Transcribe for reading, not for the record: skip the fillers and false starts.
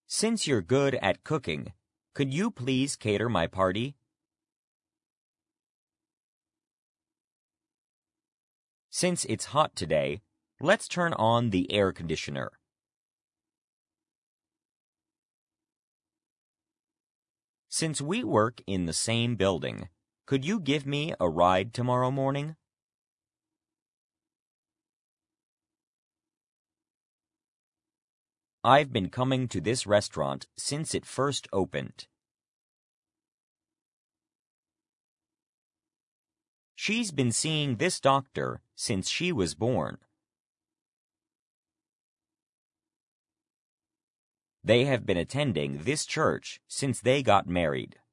Since you're good at cooking, could you please cater my party? Since it's hot today, let's turn on the air conditioner. Since we work in the same building, could you give me a ride tomorrow morning? I've been coming to this restaurant since it first opened. She's been seeing this doctor since she was born. They have been attending this church since they got married.